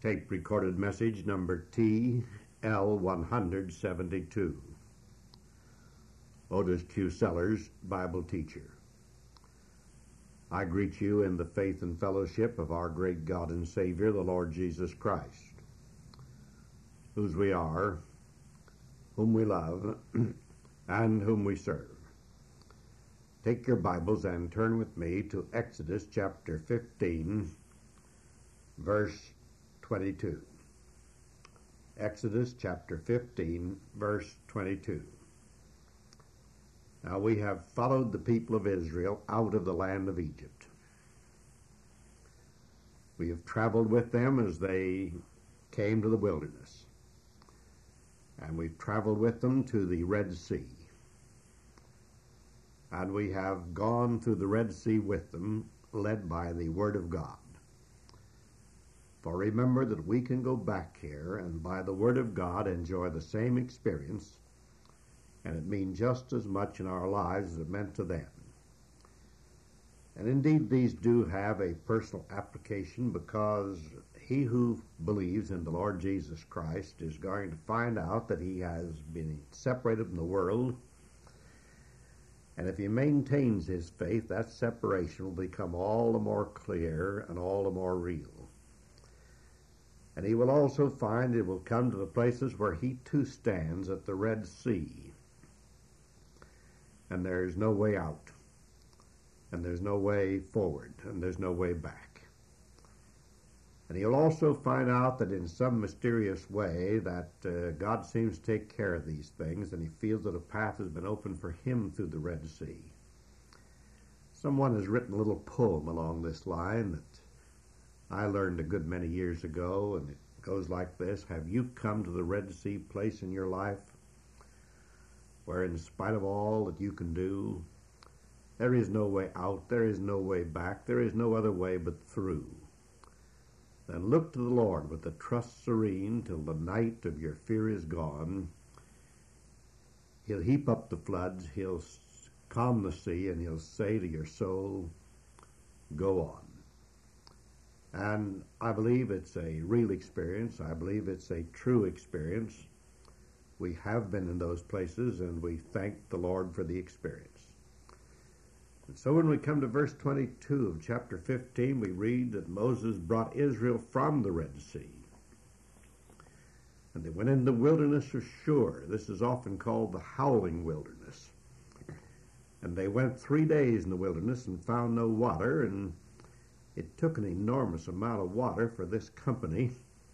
Tape recorded message number TL172. Otis Q. Sellers, Bible teacher. I greet you in the faith and fellowship of our great God and Savior, the Lord Jesus Christ, whose we are, whom we love, and whom we serve. Take your Bibles and turn with me to Exodus chapter 15, verse 22. Exodus chapter 15, verse 22. Now we have followed the people of Israel out of the land of Egypt. We have traveled with them as they came to the wilderness. And we've traveled with them to the Red Sea. And we have gone through the Red Sea with them, led by the Word of God. For remember that we can go back here and by the Word of God enjoy the same experience, and it means just as much in our lives as it meant to them. And indeed these do have a personal application, because he who believes in the Lord Jesus Christ is going to find out that he has been separated from the world, and if he maintains his faith, that separation will become all the more clear and all the more real. And he will also find it will come to the places where he too stands at the Red Sea. And there's no way out. And there's no way forward. And there's no way back. And he'll also find out that in some mysterious way that God seems to take care of these things, and he feels that a path has been opened for him through the Red Sea. Someone has written a little poem along this line that I learned a good many years ago, and it goes like this: have you come to the Red Sea place in your life where in spite of all that you can do, there is no way out, there is no way back, there is no other way but through? Then look to the Lord with a trust serene till the night of your fear is gone. He'll heap up the floods, he'll calm the sea, and he'll say to your soul, go on. And I believe it's a real experience. I believe it's a true experience. We have been in those places, and we thank the Lord for the experience. And so when we come to verse 22 of chapter 15, we read that Moses brought Israel from the Red Sea. And they went in the wilderness of Shur. This is often called the howling wilderness. And they went 3 days in the wilderness and found no water, and it took an enormous amount of water for this company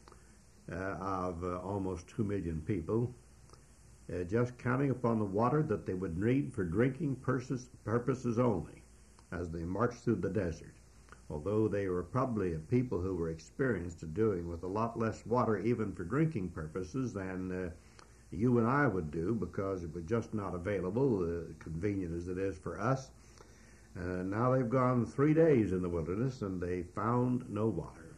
of almost 2 million people, just counting upon the water that they would need for drinking purposes only as they marched through the desert, although they were probably a people who were experienced at doing with a lot less water even for drinking purposes than you and I would do, because it was just not available, convenient as it is for us. Now they've gone 3 days in the wilderness, and they found no water.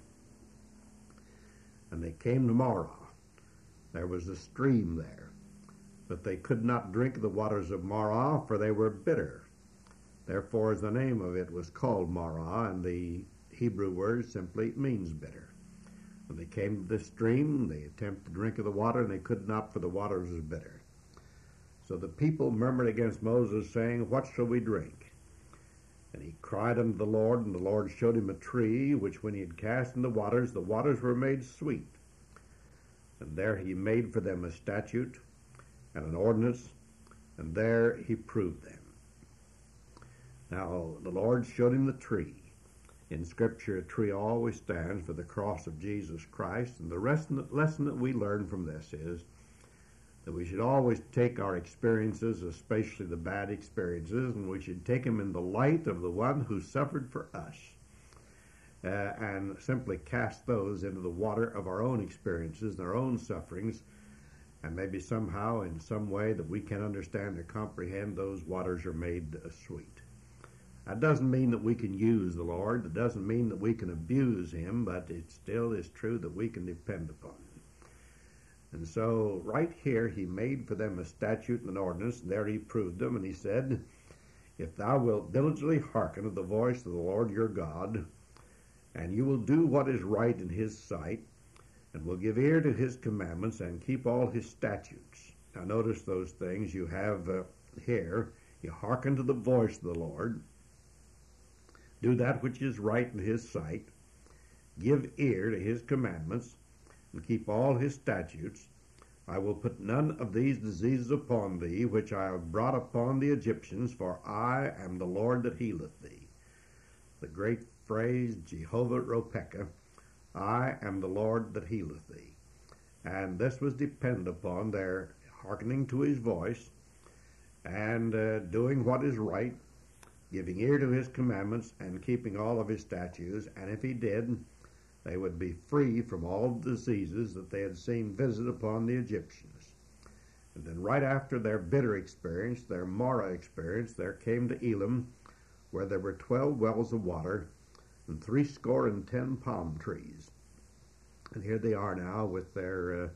And they came to Marah. There was a stream there, but they could not drink the waters of Marah, for they were bitter. Therefore the name of it was called Marah, and the Hebrew word simply means bitter. When they came to this stream, they attempted to drink of the water, and they could not, for the waters was bitter. So the people murmured against Moses, saying, what shall we drink? And he cried unto the Lord, and the Lord showed him a tree, which when he had cast in the waters were made sweet. And there he made for them a statute and an ordinance, and there he proved them. Now the Lord showed him the tree. In Scripture, a tree always stands for the cross of Jesus Christ, and the lesson that we learn from this is that we should always take our experiences, especially the bad experiences, and we should take them in the light of the one who suffered for us, and simply cast those into the water of our own experiences and our own sufferings, and maybe somehow, in some way that we can understand or comprehend, those waters are made sweet. That doesn't mean that we can use the Lord. It doesn't mean that we can abuse him, but it still is true that we can depend upon him. And so right here he made for them a statute and an ordinance, and there he proved them, and he said, if thou wilt diligently hearken to the voice of the Lord your God, and you will do what is right in his sight, and will give ear to his commandments and keep all his statutes. Now notice those things you have here. You hearken to the voice of the Lord, do that which is right in his sight, give ear to his commandments, and keep all his statutes. I will put none of these diseases upon thee, which I have brought upon the Egyptians, for I am the Lord that healeth thee. The great phrase, Jehovah Ropeka, I am the Lord that healeth thee. And this was dependent upon their hearkening to his voice and doing what is right, giving ear to his commandments and keeping all of his statutes. And if he did, they would be free from all the diseases that they had seen visit upon the Egyptians. And then right after their bitter experience, their Marah experience, there came to Elim, where there were 12 wells of water and 70 palm trees. And here they are now with their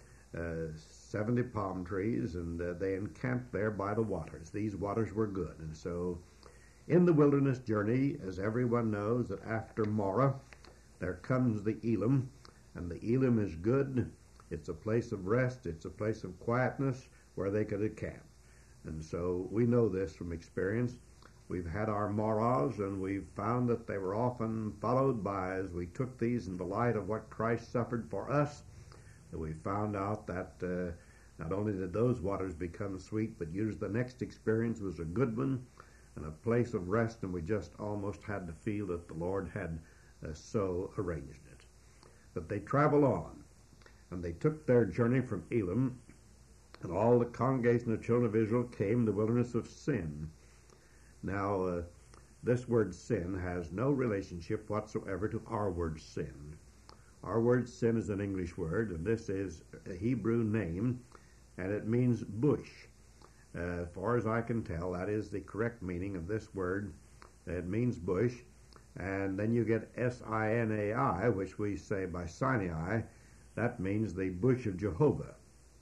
70 palm trees, and they encamped there by the waters. These waters were good. And so in the wilderness journey, as everyone knows, that after Marah, there comes the Elim, and the Elim is good. It's a place of rest. It's a place of quietness where they could encamp. And so we know this from experience. We've had our Marahs, and we've found that they were often followed by, as we took these in the light of what Christ suffered for us, that we found out that not only did those waters become sweet, but usually the next experience was a good one and a place of rest, and we just almost had to feel that the Lord had so arranged it. But they travel on, and they took their journey from Elim, and all the congregation of the children of Israel came to the wilderness of Sin. Now, this word sin has no relationship whatsoever to our word sin. Our word sin is an English word, and this is a Hebrew name, and it means bush. As far as I can tell, that is the correct meaning of this word. It means bush. And then you get Sinai, which we say by Sinai. That means the bush of Jehovah.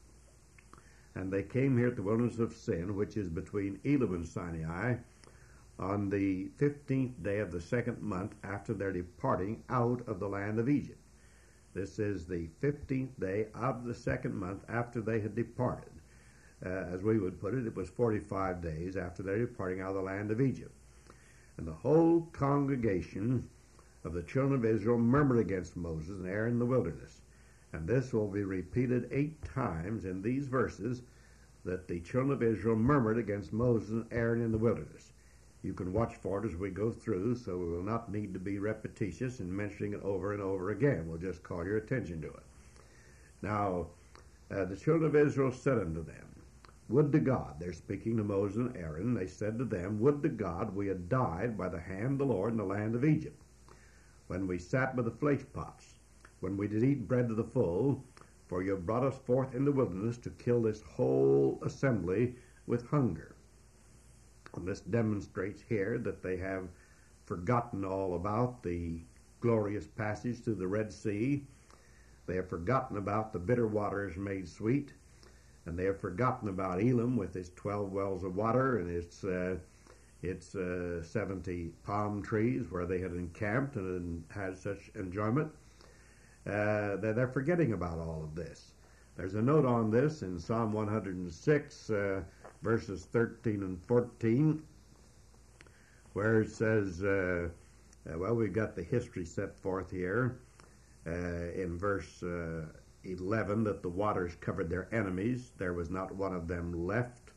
And they came here at the wilderness of Sin, which is between Elim and Sinai, on the 15th day of the second month after their departing out of the land of Egypt. This is the 15th day of the second month after they had departed. As we would put it, it was 45 days after their departing out of the land of Egypt. And the whole congregation of the children of Israel murmured against Moses and Aaron in the wilderness. And this will be repeated 8 times in these verses, that the children of Israel murmured against Moses and Aaron in the wilderness. You can watch for it as we go through, so we will not need to be repetitious in mentioning it over and over again. We'll just call your attention to it. Now, the children of Israel said unto them, would to God, they're speaking to Moses and Aaron, they said to them, would to God we had died by the hand of the Lord in the land of Egypt, when we sat by the flesh pots, when we did eat bread to the full, for you have brought us forth in the wilderness to kill this whole assembly with hunger. And this demonstrates here that they have forgotten all about the glorious passage through the Red Sea. They have forgotten about the bitter waters made sweet. And they have forgotten about Elim with its 12 wells of water and its 70 palm trees where they had encamped and had such enjoyment. They're forgetting about all of this. There's a note on this in Psalm 106, verses 13 and 14, where it says, well, we've got the history set forth here in verse 11, that the waters covered their enemies. There was not one of them left.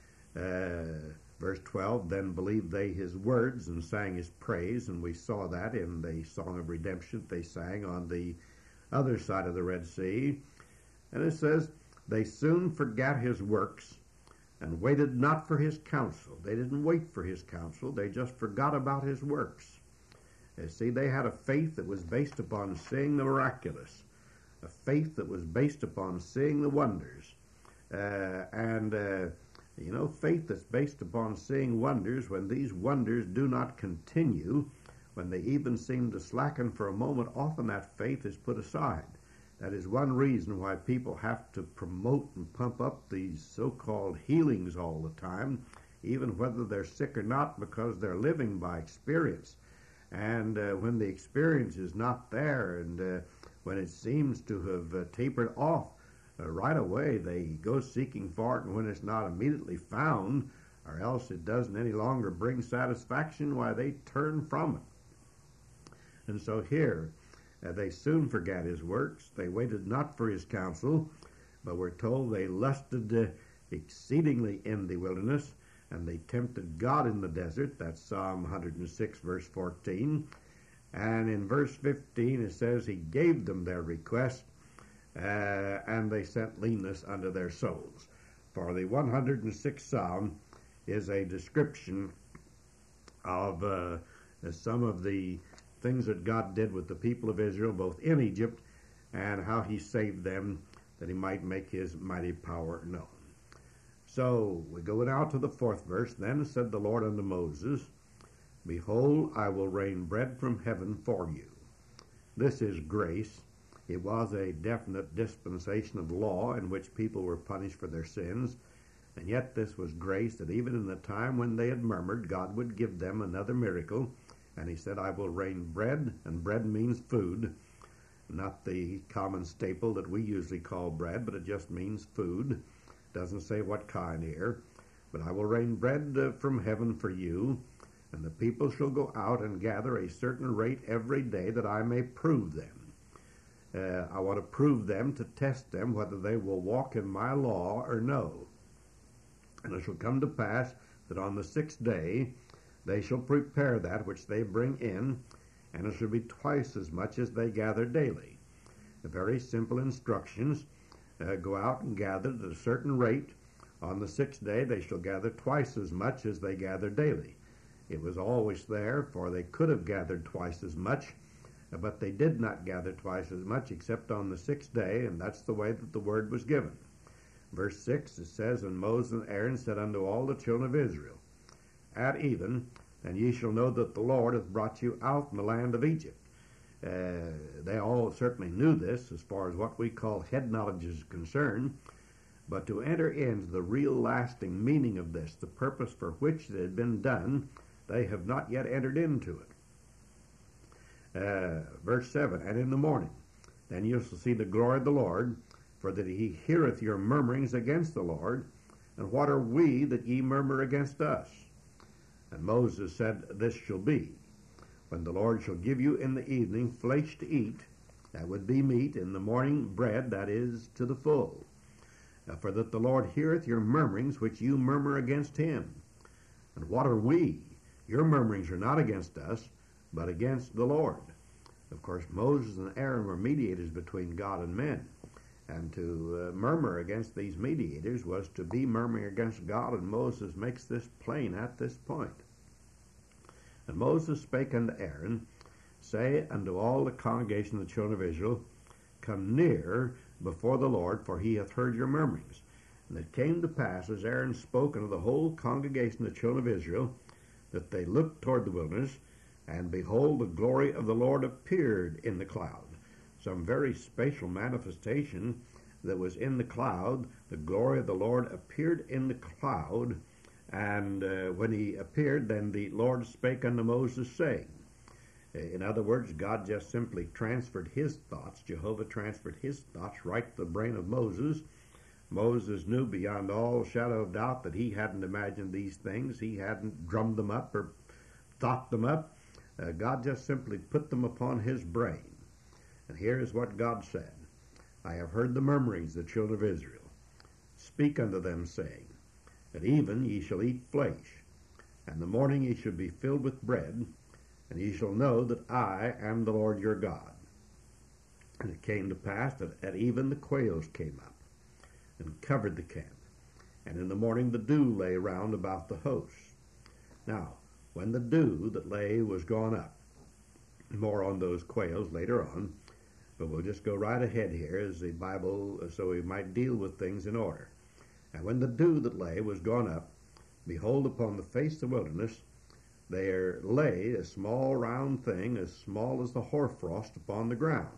Verse 12, then believed they his words and sang his praise, and we saw that in the Song of Redemption they sang on the other side of the Red Sea. And it says, they soon forgat his works and waited not for his counsel. They didn't wait for his counsel. They just forgot about his works. You see, they had a faith that was based upon seeing the miraculous, a faith that was based upon seeing the wonders. Faith that's based upon seeing wonders, when these wonders do not continue, when they even seem to slacken for a moment, often that faith is put aside. That is one reason why people have to promote and pump up these so-called healings all the time, even whether they're sick or not, because they're living by experience. And when the experience is not there, and when it seems to have tapered off right away, they go seeking for it, and when it's not immediately found, or else it doesn't any longer bring satisfaction, why, they turn from it. And so here, they soon forgot his works. They waited not for his counsel, but we're told they lusted exceedingly in the wilderness, and they tempted God in the desert. That's Psalm 106, verse 14. And in verse 15 it says, he gave them their request, and they sent leanness unto their souls. For the 106th Psalm is a description of some of the things that God did with the people of Israel, both in Egypt, and how he saved them, that he might make his mighty power known. So we go now to the 4th verse. Then said the Lord unto Moses, behold, I will rain bread from heaven for you. This is grace. It was a definite dispensation of law in which people were punished for their sins, and yet this was grace, that even in the time when they had murmured, God would give them another miracle. And he said, I will rain bread, and bread means food, not the common staple that we usually call bread, but it just means food. Doesn't say what kind here. But I will rain bread from heaven for you, and the people shall go out and gather a certain rate every day, that I may prove them. I want to prove them, to test them, whether they will walk in my law or no. And it shall come to pass that on the 6th day they shall prepare that which they bring in, and it shall be twice as much as they gather daily. The very simple instructions. Go out and gather at a certain rate. On the 6th day they shall gather twice as much as they gather daily. It was always there, for they could have gathered twice as much, but they did not gather twice as much except on the 6th day, and that's the way that the word was given. Verse 6, it says, and Moses and Aaron said unto all the children of Israel, at even, and ye shall know that the Lord hath brought you out from the land of Egypt. They all certainly knew this as far as what we call head knowledge is concerned, but to enter into the real lasting meaning of this, the purpose for which it had been done, they have not yet entered into it. Verse 7, and in the morning, then you shall see the glory of the Lord, for that he heareth your murmurings against the Lord. And what are we that ye murmur against us? And Moses said, this shall be, when the Lord shall give you in the evening flesh to eat, that would be meat, in the morning bread, that is, to the full. For that the Lord heareth your murmurings which you murmur against him. And what are we? Your murmurings are not against us, but against the Lord. Of course, Moses and Aaron were mediators between God and men. And to murmur against these mediators was to be murmuring against God, and Moses makes this plain at this point. And Moses spake unto Aaron, say unto all the congregation of the children of Israel, come near before the Lord, for he hath heard your murmurings. And it came to pass, as Aaron spoke unto the whole congregation of the children of Israel, that they looked toward the wilderness, and behold, the glory of the Lord appeared in the cloud. Some very spatial manifestation that was in the cloud. The glory of the Lord appeared in the cloud, and when he appeared, then the Lord spake unto Moses, saying, in other words, God just simply transferred his thoughts. Jehovah transferred his thoughts right to the brain of Moses. Moses knew beyond all shadow of doubt that he hadn't imagined these things. He hadn't drummed them up or thought them up. God just simply put them upon his brain. And here is what God said. I have heard the murmurings of the children of Israel. Speak unto them, saying, at even ye shall eat flesh, and the morning ye shall be filled with bread, and ye shall know that I am the Lord your God. And it came to pass that at even the quails came up, and covered the camp, and in the morning the dew lay round about the hosts. Now, when the dew that lay was gone up, more on those quails later on, but we'll just go right ahead here as the Bible, so we might deal with things in order. And when the dew that lay was gone up, behold, upon the face of the wilderness there lay a small round thing, as small as the hoarfrost upon the ground.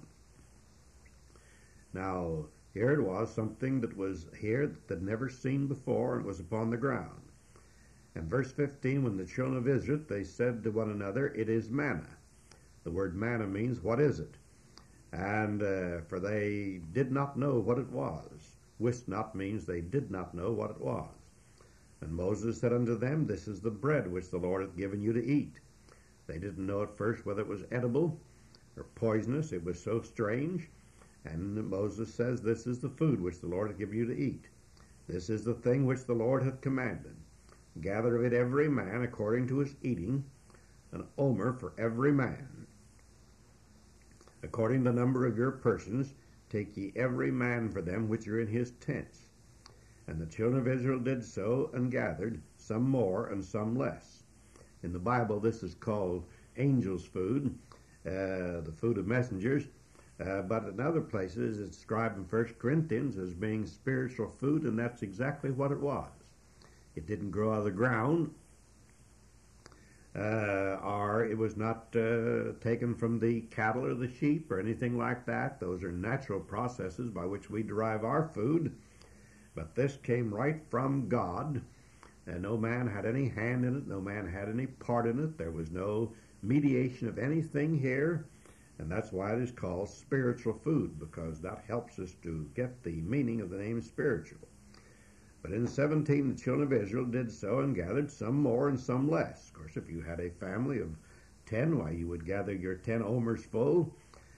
Now, here it was, something that was here that they'd never seen before, and was upon the ground. And verse 15, when the children of Israel, they said to one another, it is manna. The word manna means, what is it? And for they did not know what it was. Wist not means they did not know what it was. And Moses said unto them, This is the bread which the Lord hath given you to eat. They didn't know at first whether it was edible or poisonous. It was so strange. And Moses says, This is the food which the Lord hath given you to eat. This is the thing which the Lord hath commanded. Gather of it every man according to his eating, an omer for every man. According to the number of your persons, take ye every man for them which are in his tents. And the children of Israel did so, and gathered, some more and some less. In the Bible, this is called angels' food, the food of messengers. But in other places, it's described in 1 Corinthians as being spiritual food, and that's exactly what it was. It didn't grow out of the ground, or it was not taken from the cattle or the sheep or anything like that. Those are natural processes by which we derive our food. But this came right from God, and no man had any hand in it, no man had any part in it. There was no mediation of anything here, and that's why it is called spiritual food, because that helps us to get the meaning of the name spiritual. But in 17, the children of Israel did so and gathered some more and some less. Of course, if you had a family of 10, why, you would gather your 10 omers full.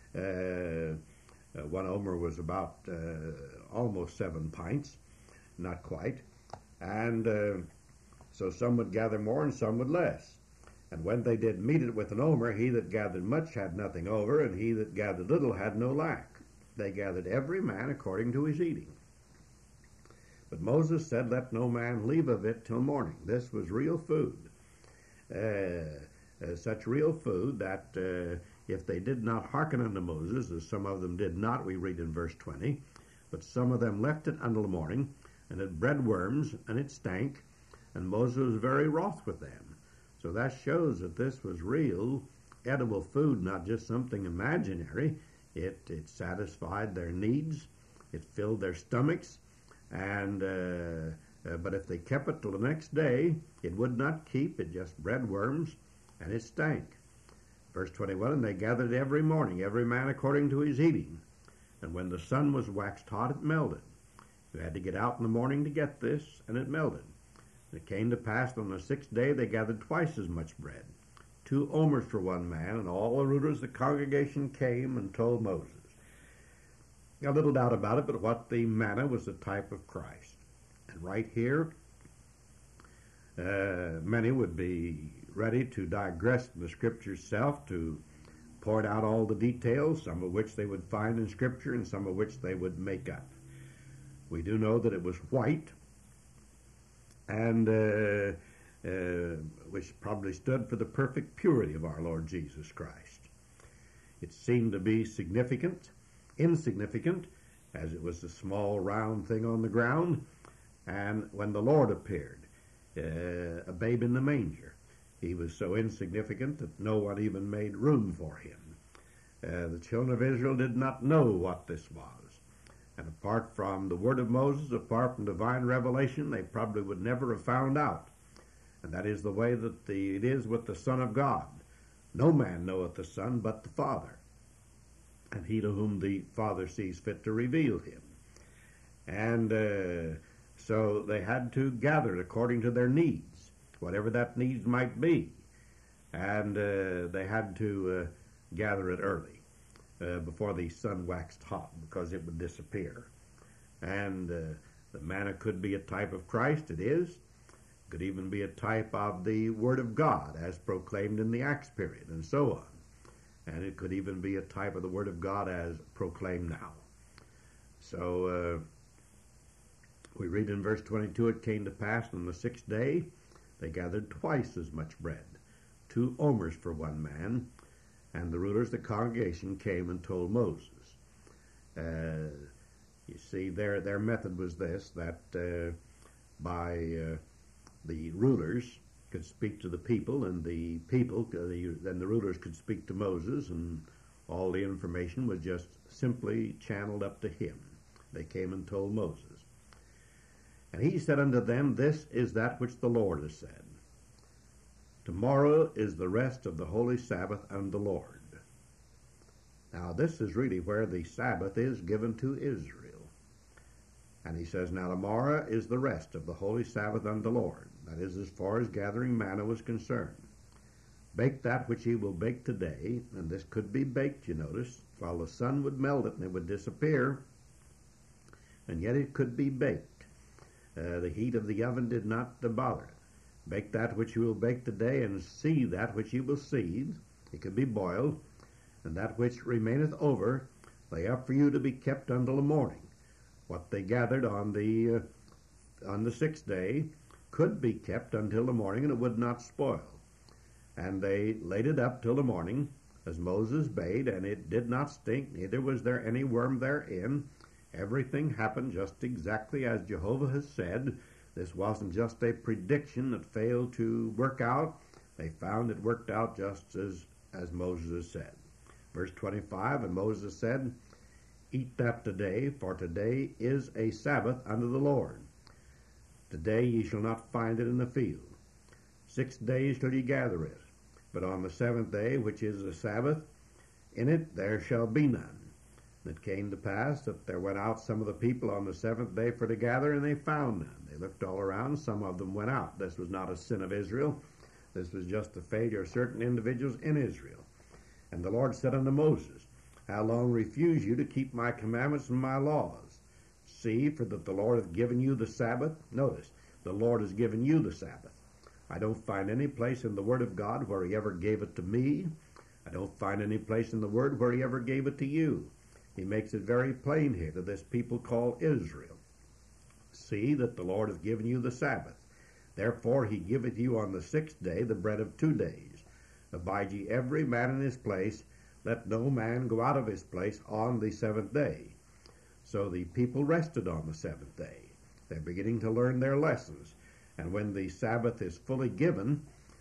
One omer was about almost 7 pints, not quite. And so some would gather more and some would less. And when they did meet it with an omer, he that gathered much had nothing over, and he that gathered little had no lack. They gathered every man according to his eating. But Moses said, Let no man leave of it till morning. This was real food. Such real food that if they did not hearken unto Moses, as some of them did not, we read in verse 20, but some of them left it until the morning, and it bred worms, and it stank, and Moses was very wroth with them. So that shows that this was real, edible food, not just something imaginary. It satisfied their needs. It filled their stomachs. And but if they kept it till the next day, it would not keep. It just bred worms, and it stank. Verse 21, And they gathered every morning, every man according to his eating. And when the sun was waxed hot, it melted. You had to get out in the morning to get this, and it melted. And it came to pass on the 6th day they gathered twice as much bread, 2 omers for one man, and all the rulers of the congregation came and told Moses. A little doubt about it, but what the manna was the type of Christ. And right here, many would be ready to digress from the Scripture itself, to point out all the details, some of which they would find in Scripture and some of which they would make up. We do know that it was white, and which probably stood for the perfect purity of our Lord Jesus Christ. It seemed to be insignificant, as it was a small round thing on the ground. And when the Lord appeared, a babe in the manger, he was so insignificant that no one even made room for him. The children of Israel did not know what this was. And apart from the word of Moses, apart from divine revelation, they probably would never have found out. And that is the way that it is with the Son of God. No man knoweth the Son but the Father, and he to whom the Father sees fit to reveal him. And so they had to gather it according to their needs, whatever that needs might be. And they had to gather it early, before the sun waxed hot, because it would disappear. And the manna could be a type of Christ. It is. It could even be a type of the Word of God as proclaimed in the Acts period, and so on. And it could even be a type of the Word of God as proclaimed now. So we read in verse 22, It came to pass on the 6th day they gathered twice as much bread, 2 omers for one man, and the rulers of the congregation came and told Moses. You see, their method was this, that by the rulers could speak to the people, and the people, then the rulers could speak to Moses, and all the information was just simply channeled up to him. They came and told Moses. And he said unto them, This is that which the Lord has said. Tomorrow is the rest of the holy Sabbath unto the Lord. Now, this is really where the Sabbath is given to Israel. And he says, now tomorrow is the rest of the holy Sabbath unto the Lord. That is, as far as gathering manna was concerned. Bake that which ye will bake today, and this could be baked, you notice, while the sun would melt it and it would disappear, and yet it could be baked. The heat of the oven did not bother it. Bake that which you will bake today, and seethe that which you will seethe. It could be boiled, and that which remaineth over lay up for you to be kept until the morning. What they gathered on the 6th day could be kept until the morning, and it would not spoil. And they laid it up till the morning, as Moses bade, and it did not stink, neither was there any worm therein. Everything happened just exactly as Jehovah has said. This wasn't just a prediction that failed to work out. They found it worked out just as Moses has said. Verse 25, and Moses said, eat that today, for today is a Sabbath unto the Lord. Today ye shall not find it in the field. 6 days shall ye gather it. But on the 7th day, which is the Sabbath, in it there shall be none. And it came to pass that there went out some of the people on the 7th day for to gather, and they found none. They looked all around, some of them went out. This was not a sin of Israel. This was just the failure of certain individuals in Israel. And the Lord said unto Moses, how long refuse you to keep my commandments and my laws? See, for that the Lord hath given you the Sabbath. Notice, the Lord has given you the Sabbath. I don't find any place in the Word of God where he ever gave it to me. I don't find any place in the Word where he ever gave it to you. He makes it very plain here to this people called Israel. See that the Lord hath given you the Sabbath. Therefore he giveth you on the 6th day the bread of 2 days. Abide ye every man in his place. Let no man go out of his place on the 7th day. So the people rested on the 7th day. They're beginning to learn their lessons. And when the Sabbath is fully given,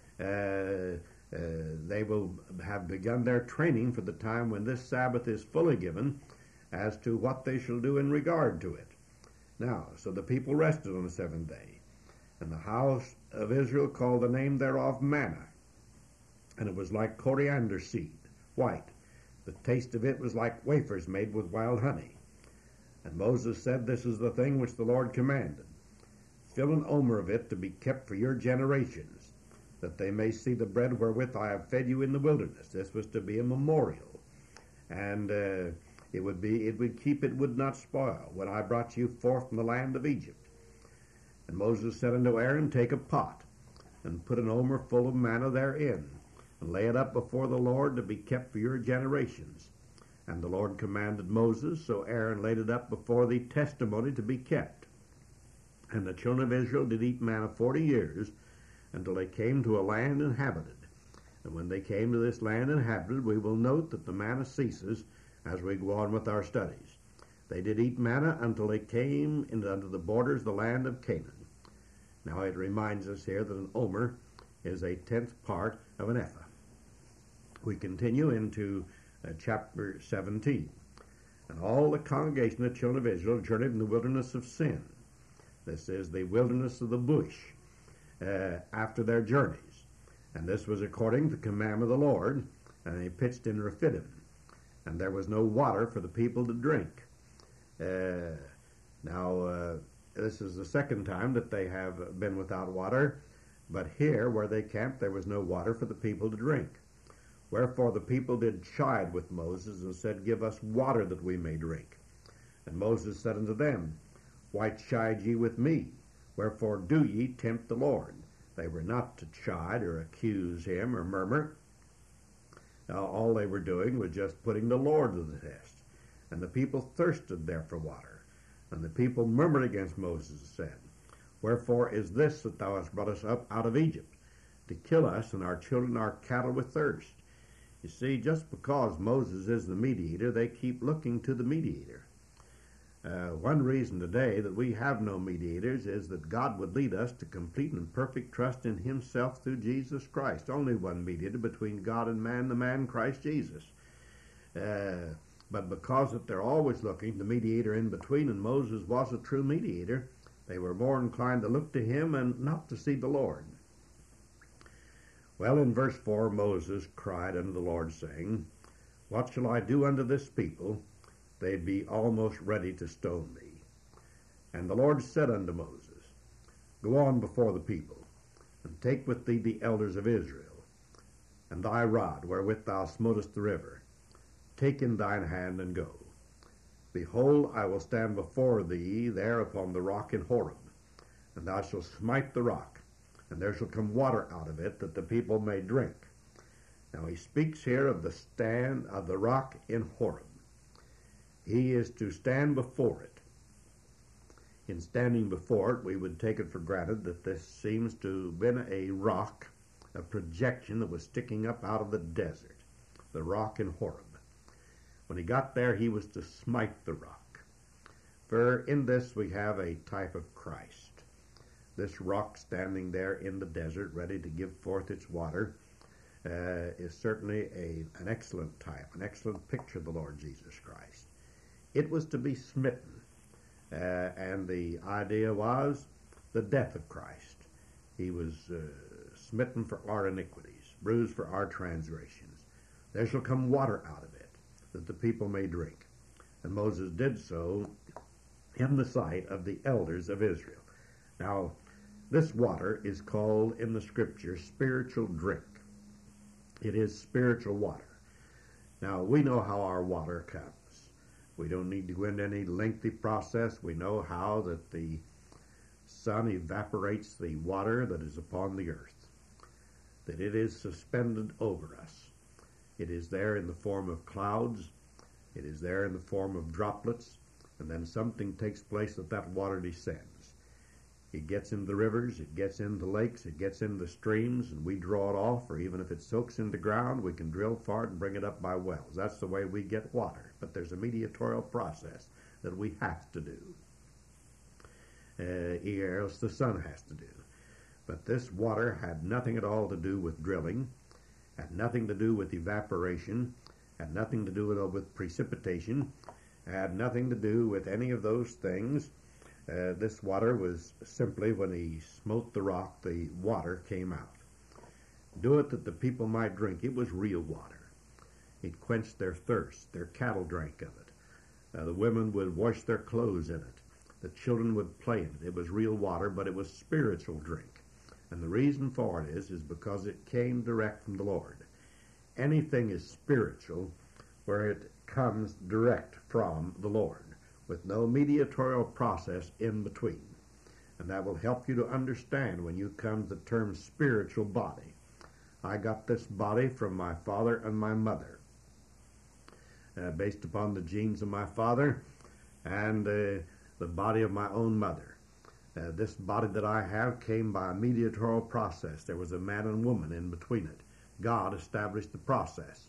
they will have begun their training for the time when this Sabbath is fully given as to what they shall do in regard to it. Now, so the people rested on the 7th day. And the house of Israel called the name thereof manna. And it was like coriander seed, white. The taste of it was like wafers made with wild honey. And Moses said, this is the thing which the Lord commanded. Fill an omer of it to be kept for your generations, that they may see the bread wherewith I have fed you in the wilderness. This was to be a memorial. And it would not spoil when I brought you forth from the land of Egypt. And Moses said unto Aaron, take a pot, and put an omer full of manna therein, and lay it up before the Lord to be kept for your generations. And the Lord commanded Moses, so Aaron laid it up before the testimony to be kept. And the children of Israel did eat manna 40 years, until they came to a land inhabited. And when they came to this land inhabited, we will note that the manna ceases as we go on with our studies. They did eat manna until they came unto the borders of the land of Canaan. Now it reminds us here that an omer is a 10th part of an ephah. We continue into chapter 17. And all the congregation of the children of Israel journeyed in the wilderness of Sin. This is the wilderness of the bush after their journeys. And this was according to the commandment of the Lord. And they pitched in Rephidim. And there was no water for the people to drink. This is the second time that they have been without water. But here, where they camped, there was no water for the people to drink. Wherefore the people did chide with Moses, and said, give us water that we may drink. And Moses said unto them, why chide ye with me? Wherefore do ye tempt the Lord? They were not to chide or accuse him or murmur. All they were doing was just putting the Lord to the test. And the people thirsted there for water. And the people murmured against Moses, and said, wherefore is this that thou hast brought us up out of Egypt, to kill us and our children and our cattle with thirst? You see, just because Moses is the mediator, they keep looking to the mediator. One reason today that we have no mediators is that God would lead us to complete and perfect trust in himself through Jesus Christ. Only one mediator between God and man, the man Christ Jesus. But because that they're always looking, the mediator in between, and Moses was a true mediator, they were more inclined to look to him and not to see the Lord. Well, in verse 4, Moses cried unto the Lord, saying, What shall I do unto this people? They'd be almost ready to stone me. And the Lord said unto Moses, Go on before the people, and take with thee the elders of Israel, and thy rod wherewith thou smotest the river. Take in thine hand and go. Behold, I will stand before thee there upon the rock in Horeb, and thou shalt smite the rock, and there shall come water out of it, that the people may drink. Now he speaks here of the stand of the rock in Horeb. He is to stand before it. In standing before it, we would take it for granted that this seems to have been a rock, a projection that was sticking up out of the desert, the rock in Horeb. When he got there, he was to smite the rock. For in this we have a type of Christ. This rock standing there in the desert, ready to give forth its water, is certainly an excellent type, an excellent picture of the Lord Jesus Christ. It was to be smitten, and the idea was the death of Christ. He was smitten for our iniquities, bruised for our transgressions. There shall come water out of it, that the people may drink. And Moses did so in the sight of the elders of Israel. Now, this water is called in the Scripture spiritual drink. It is spiritual water. Now, we know how our water comes. We don't need to go into any lengthy process. We know how that the sun evaporates the water that is upon the earth, that it is suspended over us. It is there in the form of clouds. It is there in the form of droplets. And then something takes place that water descends. It gets into the rivers, it gets into lakes, it gets into the streams, and we draw it off, or even if it soaks into the ground, we can drill for it and bring it up by wells. That's the way we get water. But there's a mediatorial process that we have to do. Or else the sun has to do. But this water had nothing at all to do with drilling, had nothing to do with evaporation, had nothing to do with precipitation, had nothing to do with any of those things. This water was simply, when he smote the rock, the water came out. Do it that the people might drink. It was real water. It quenched their thirst. Their cattle drank of it. The women would wash their clothes in it. The children would play in it. It was real water, but it was spiritual drink. And the reason for it is because it came direct from the Lord. Anything is spiritual where it comes direct from the Lord, with no mediatorial process in between. And that will help you to understand when you come to the term spiritual body. I got this body from my father and my mother, based upon the genes of my father and the body of my own mother. This body that I have came by a mediatorial process. There was a man and woman in between it. God established the process.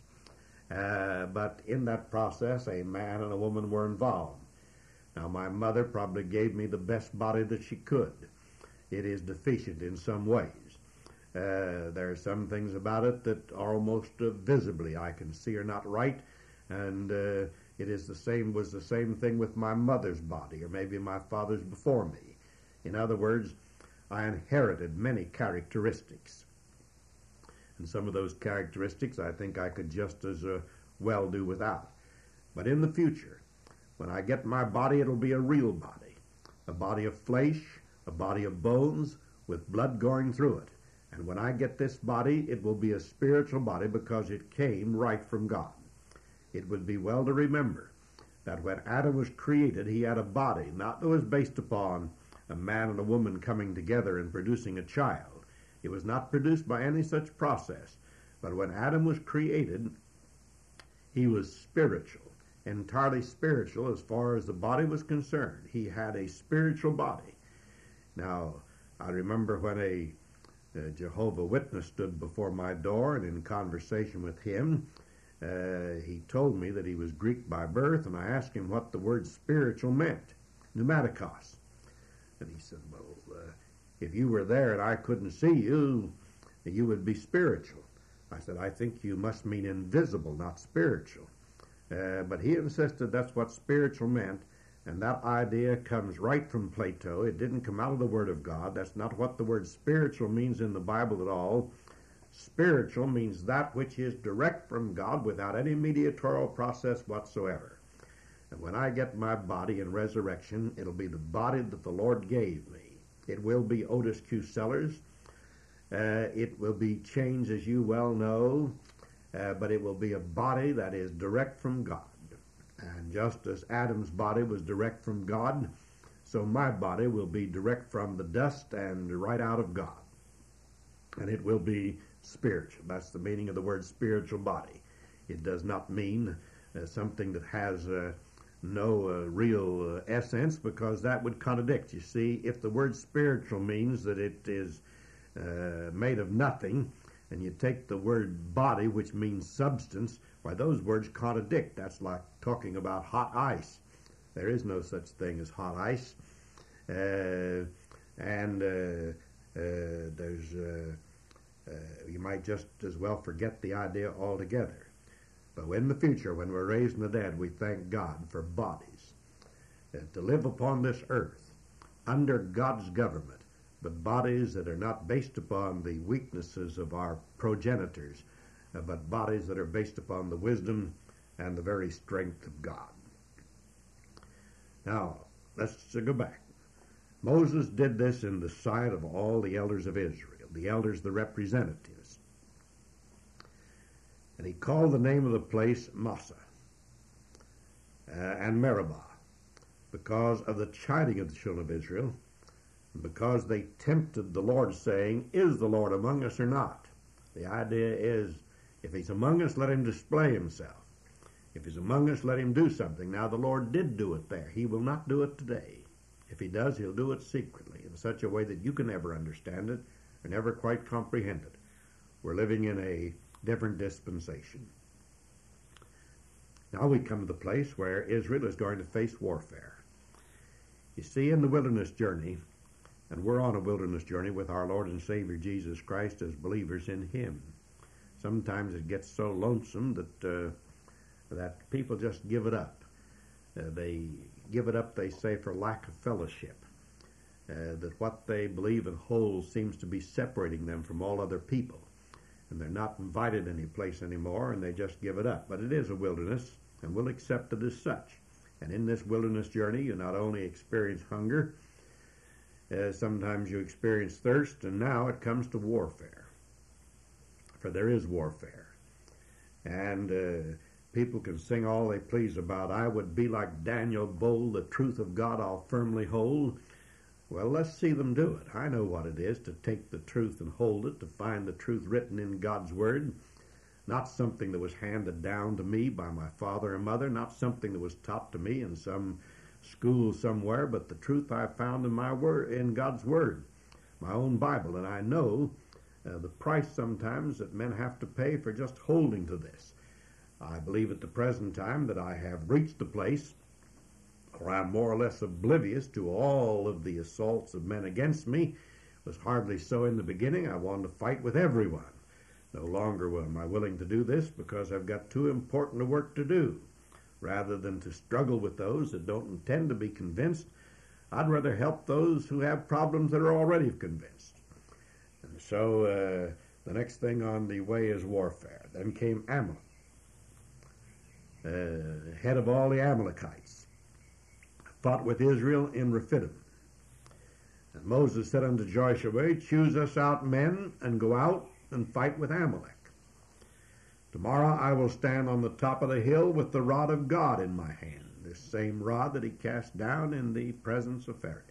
But in that process, a man and a woman were involved. Now, my mother probably gave me the best body that she could. It is deficient in some ways. There are some things about it that are almost visibly I can see are not right, and it is was the same thing with my mother's body, or maybe my father's before me. In other words, I inherited many characteristics. And some of those characteristics I think I could just as well do without. But in the future, when I get my body, it'll be a real body of flesh, a body of bones, with blood going through it. And when I get this body, it will be a spiritual body because it came right from God. It would be well to remember that when Adam was created, he had a body, not that was based upon a man and a woman coming together and producing a child. It was not produced by any such process. But when Adam was created, he was spiritual, entirely spiritual as far as the body was concerned. He had a spiritual body. Now, I remember when a Jehovah Witness stood before my door, and in conversation with him, he told me that he was Greek by birth, and I asked him what the word spiritual meant, pneumatikos. And he said, well, if you were there and I couldn't see you, you would be spiritual. I said, I think you must mean invisible, not spiritual. But he insisted that's what spiritual meant, and that idea comes right from Plato. It didn't come out of the Word of God. That's not what the word spiritual means in the Bible at all. Spiritual means that which is direct from God without any mediatorial process whatsoever. And when I get my body in resurrection, it'll be the body that the Lord gave me. It will be Otis Q. Sellers. It will be changed, as you well know, but it will be a body that is direct from God. And just as Adam's body was direct from God, so my body will be direct from the dust and right out of God. And it will be spiritual. That's the meaning of the word spiritual body. It does not mean something that has no real essence, because that would contradict. You see, if the word spiritual means that it is made of nothing, and you take the word body, which means substance, why, those words contradict. That's like talking about hot ice. There is no such thing as hot ice. There's you might just as well forget the idea altogether. But in the future, when we're raised from the dead, we thank God for bodies to live upon this earth under God's government, but bodies that are not based upon the weaknesses of our progenitors, but bodies that are based upon the wisdom and the very strength of God. Now, let's go back. Moses did this in the sight of all the elders of Israel, the elders, the representatives. And he called the name of the place Massah and Meribah, because of the chiding of the children of Israel, and because they tempted the Lord, saying, "Is the Lord among us or not?" The idea is, if he's among us, let him display himself. If he's among us, let him do something. Now, the Lord did do it there. He will not do it today. If he does, he'll do it secretly, in such a way that you can never understand it or never quite comprehend it. We're living in a different dispensation. Now we come to the place where Israel is going to face warfare. You see, in the wilderness journey, and we're on a wilderness journey with our Lord and Savior Jesus Christ as believers in him, sometimes it gets so lonesome that people just give it up. They give it up, they say, for lack of fellowship. That what they believe and hold seems to be separating them from all other people. And they're not invited any place anymore, and they just give it up. But it is a wilderness, and we'll accept it as such. And in this wilderness journey, you not only experience hunger, sometimes you experience thirst, and now it comes to warfare. For there is warfare. And people can sing all they please about, "I would be like Daniel bold, the truth of God I'll firmly hold." Well, let's see them do it. I know what it is to take the truth and hold it, to find the truth written in God's Word, not something that was handed down to me by my father and mother, not something that was taught to me in some school somewhere, but the truth I found in my word, in God's Word, my own Bible. And I know the price sometimes that men have to pay for just holding to this. I believe at the present time that I have reached the place where I'm more or less oblivious to all of the assaults of men against me. It was hardly so in the beginning. I wanted to fight with everyone. No longer am I willing to do this, because I've got too important a work to do. Rather than to struggle with those that don't intend to be convinced, I'd rather help those who have problems that are already convinced. And so the next thing on the way is warfare. Then came Amalek, head of all the Amalekites, fought with Israel in Rephidim. And Moses said unto Joshua, "Choose us out men, and go out and fight with Amalek. Tomorrow I will stand on the top of the hill with the rod of God in my hand," this same rod that he cast down in the presence of Pharaoh.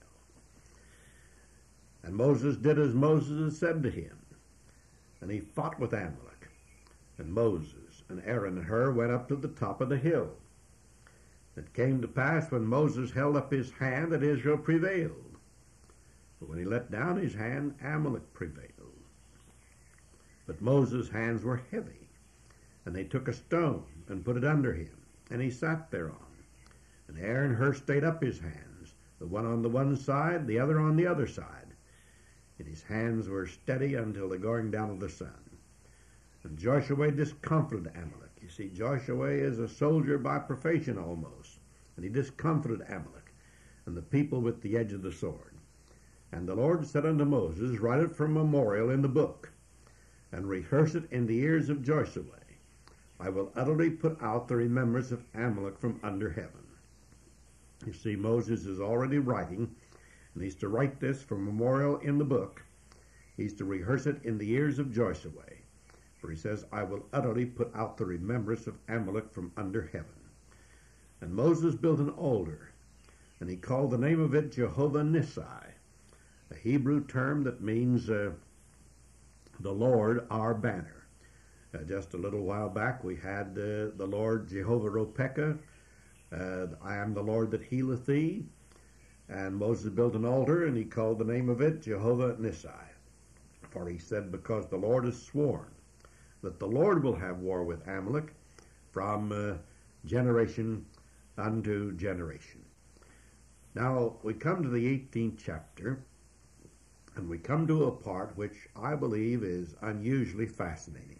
And Moses did as Moses had said to him, and he fought with Amalek. And Moses and Aaron and Hur went up to the top of the hill. It came to pass, when Moses held up his hand, that Israel prevailed. But when he let down his hand, Amalek prevailed. But Moses' hands were heavy, and they took a stone and put it under him, and he sat thereon. And Aaron and Hur stayed up his hands, the one on the one side, the other on the other side. And his hands were steady until the going down of the sun. And Joshua discomfited Amalek. You see, Joshua is a soldier by profession almost. And he discomfited Amalek and the people with the edge of the sword. And the Lord said unto Moses, "Write it for a memorial in the book, and rehearse it in the ears of Joshua. I will utterly put out the remembrance of Amalek from under heaven. You see, Moses is already writing, and he's to write this for memorial in the book. He's to rehearse it in the ears of Joshua. For he says, I will utterly put out the remembrance of Amalek from under heaven. And Moses built an altar, and he called the name of it Jehovah Nissi, a Hebrew term that means the Lord our banner. Just a little while back we had the Lord Jehovah Ropekah, I am the Lord that healeth thee. And Moses built an altar, and he called the name of it Jehovah Nissi. For he said, because the Lord has sworn that the Lord will have war with Amalek from generation unto generation. Now, we come to the 18th chapter, and we come to a part which I believe is unusually fascinating.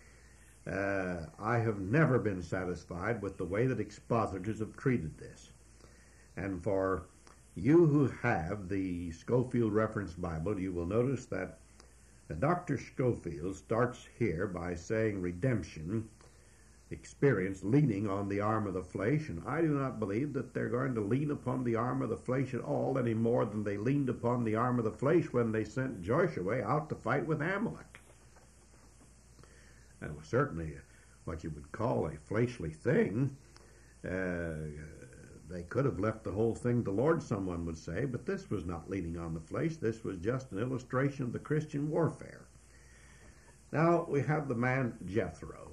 I have never been satisfied with the way that expositors have treated this. And for you who have the Scofield Reference Bible, you will notice that Dr. Scofield starts here by saying redemption experience leaning on the arm of the flesh, and I do not believe that they're going to lean upon the arm of the flesh at all any more than they leaned upon the arm of the flesh when they sent Joshua out to fight with Amalek. That was certainly what you would call a fleshly thing. They could have left the whole thing to the Lord, someone would say, but this was not leaning on the flesh. This was just an illustration of the Christian warfare. Now we have the man Jethro.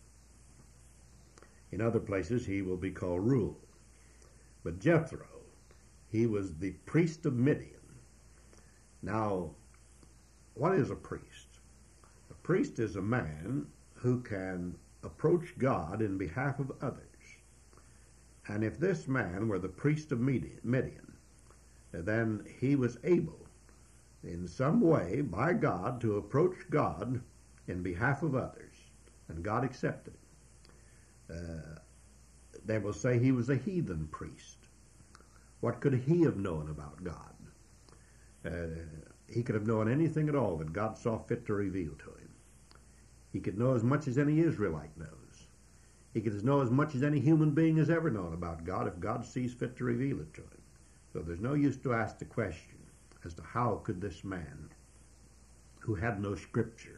In other places he will be called Reuel. But Jethro, he was the priest of Midian. Now, what is a priest? A priest is a man who can approach God in behalf of others. And if this man were the priest of Midian, then he was able in some way by God to approach God in behalf of others, and God accepted him. They will say he was a heathen priest. What could he have known about God? He could have known anything at all that God saw fit to reveal to him. He could know as much as any Israelite knows. He could know as much as any human being has ever known about God if God sees fit to reveal it to him. So there's no use to ask the question as to how could this man, who had no scripture,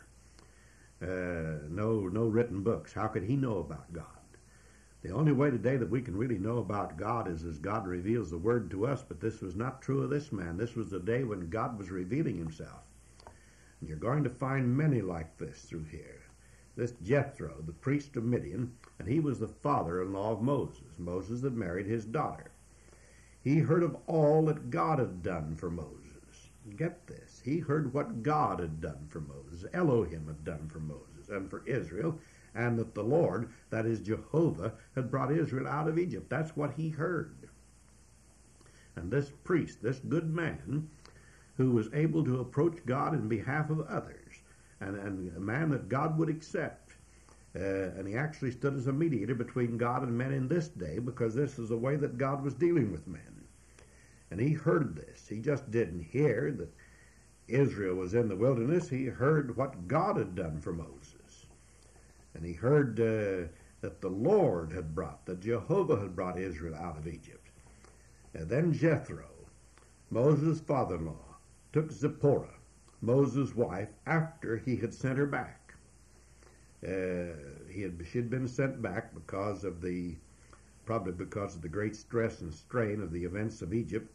no written books, how could he know about God? The only way today that we can really know about God is as God reveals the Word to us, but this was not true of this man. This was the day when God was revealing himself. And you're going to find many like this through here. This Jethro, the priest of Midian, and he was the father-in-law of Moses. Moses had married his daughter. He heard of all that God had done for Moses. Get this. He heard what God had done for Moses, Elohim had done for Moses and for Israel, and that the Lord, that is Jehovah, had brought Israel out of Egypt. That's what he heard. And this priest, this good man, who was able to approach God in behalf of others, and a man that God would accept, and he actually stood as a mediator between God and men in this day, because this is the way that God was dealing with men. And he heard this. He just didn't hear that Israel was in the wilderness. He heard what God had done for Moses. And he heard that the Lord had brought, that Jehovah had brought Israel out of Egypt. And then Jethro, Moses' father-in-law, took Zipporah, Moses' wife, after he had sent her back. She had been sent back probably because of the great stress and strain of the events of Egypt.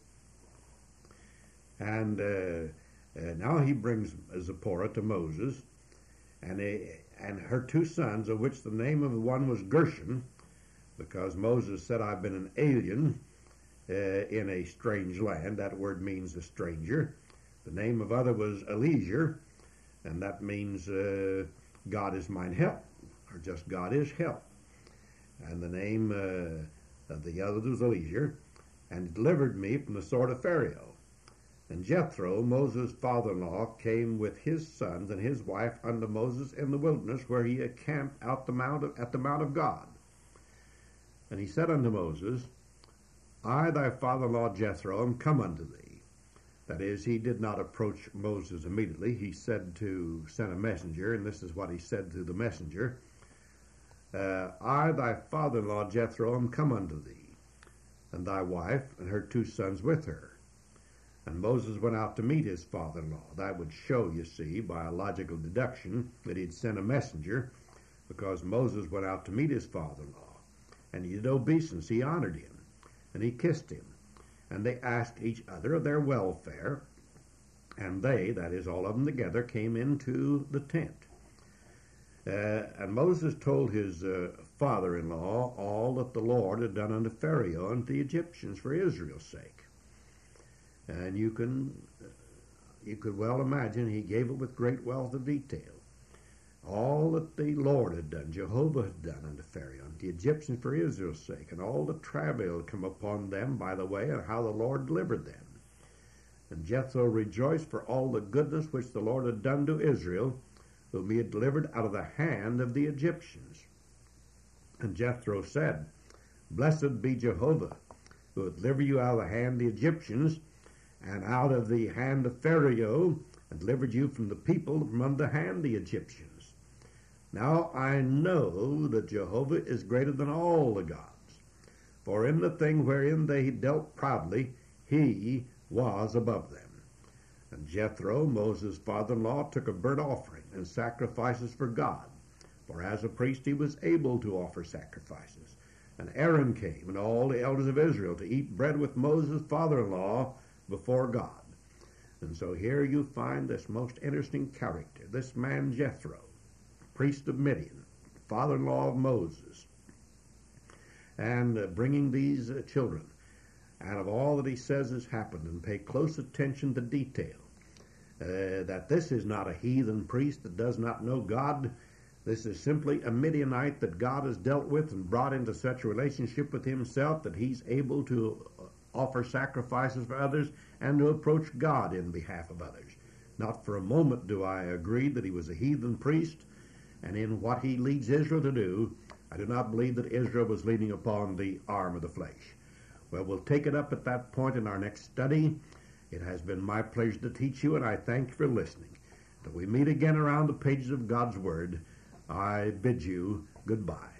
And now he brings Zipporah to Moses, and her two sons, of which the name of the one was Gershom, because Moses said, I've been an alien in a strange land. That word means a stranger. The name of other was Eliezer, and that means God is mine help, or just God is help. And the name of the other was Eliezer, and delivered me from the sword of Pharaoh. And Jethro, Moses' father-in-law, came with his sons and his wife unto Moses in the wilderness, where he encamped at the mount of God. And he said unto Moses, I, thy father-in-law Jethro, am come unto thee, That is, he did not approach Moses immediately. He said to send a messenger, and this is what he said to the messenger. I, thy father-in-law Jethro, am come unto thee, and thy wife and her 2 sons with her. And Moses went out to meet his father-in-law. That would show, you see, by a logical deduction, that he'd sent a messenger, because Moses went out to meet his father-in-law. And he did obeisance, he honored him, and he kissed him. And they asked each other of their welfare, and they, that is, all of them together, came into the tent. And Moses told his father-in-law all that the Lord had done unto Pharaoh and the Egyptians for Israel's sake. And you could well imagine he gave it with great wealth of detail. All that the Lord had done, Jehovah had done unto Pharaoh and the Egyptians for Israel's sake, and all the travail had come upon them by the way, and how the Lord delivered them. And Jethro rejoiced for all the goodness which the Lord had done to Israel, whom he had delivered out of the hand of the Egyptians. And Jethro said, Blessed be Jehovah, who hath delivered you out of the hand of the Egyptians, and out of the hand of Pharaoh, and delivered you from the people from under the hand of the Egyptians. Now I know that Jehovah is greater than all the gods, for in the thing wherein they dealt proudly, he was above them. And Jethro, Moses' father-in-law, took a burnt offering and sacrifices for God, for as a priest he was able to offer sacrifices. And Aaron came, and all the elders of Israel, to eat bread with Moses' father-in-law before God. And so here you find this most interesting character, this man Jethro, priest of Midian, father-in-law of Moses, and bringing these children. And of all that he says has happened, and pay close attention to detail, that this is not a heathen priest that does not know God. This is simply a Midianite that God has dealt with and brought into such a relationship with himself that he's able to offer sacrifices for others and to approach God in behalf of others. Not for a moment do I agree that he was a heathen priest, and in what he leads Israel to do, I do not believe that Israel was leaning upon the arm of the flesh. Well, we'll take it up at that point in our next study. It has been my pleasure to teach you, and I thank you for listening. Till we meet again around the pages of God's Word, I bid you goodbye.